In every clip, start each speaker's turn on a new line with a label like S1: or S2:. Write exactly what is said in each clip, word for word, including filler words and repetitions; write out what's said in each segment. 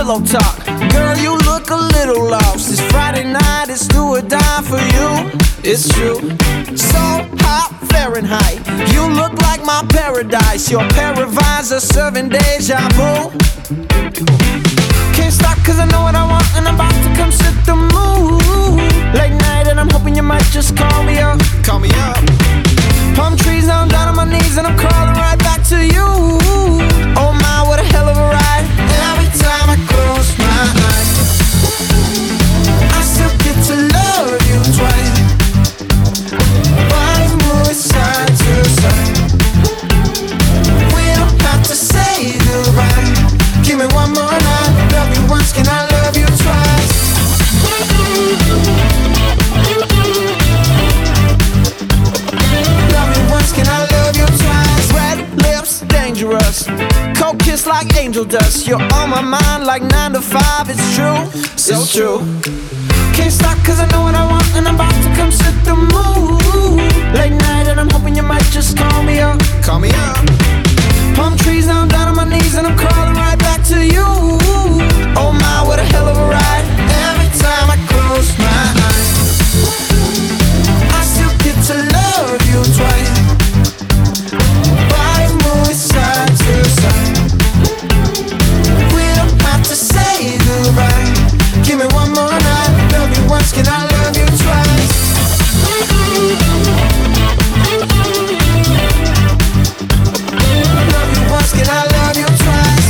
S1: pillow talk. Girl, you look a little lost. It's Friday night, it's do or die for you. It's true. So hot Fahrenheit, you look like my paradise. Your paravisor serving deja vu. Can't stop cause I know what I want, and I'm about to come set the mood. Late night and I'm hoping you might just call me up. Call me up. Palm trees, now I'm down on my knees and I'm crawling right back to you. Oh my, what a hell of a ride. Every time I close my eyes, I still get to love you twice. Bodies moving side to side. We don't have to say goodbye. Give me one more night. Love you once, can I love you twice? Love you once, can I love you twice? Red lips, dangerous. Cold kiss like angel dust. You're on my mind like nine to five. It's true, so it's true. Can't stop cause I know what I want, and I'm about to come set the mood. Late night and I'm hoping you might just call me up. Call me up. Palm trees, now I'm down on my knees and I'm crawling right back to you. Oh my, what a hell of a ride. Every time I close my eyes, I still get to love you twice. Bodies moving side to side. We don't have to say goodbye. Give me one more night. Love you once, can I love you twice? Can I love you twice?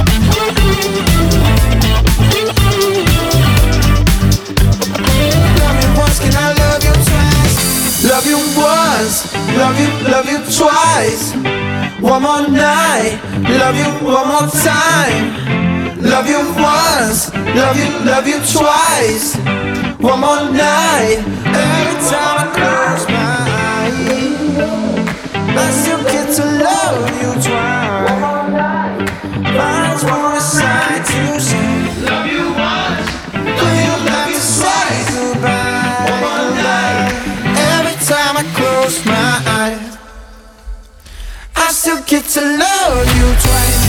S1: Love you once, can I love you twice? Love you once, love you, love you twice. One more night, love you one more time. Love you once, love you, love you twice. One more night. Every time I close my eyes, I still get to love you twice. Minds moving side to side. Love you once, love you, love you twice. Goodbye, goodbye. Every time I close my eyes, I still get to love you twice.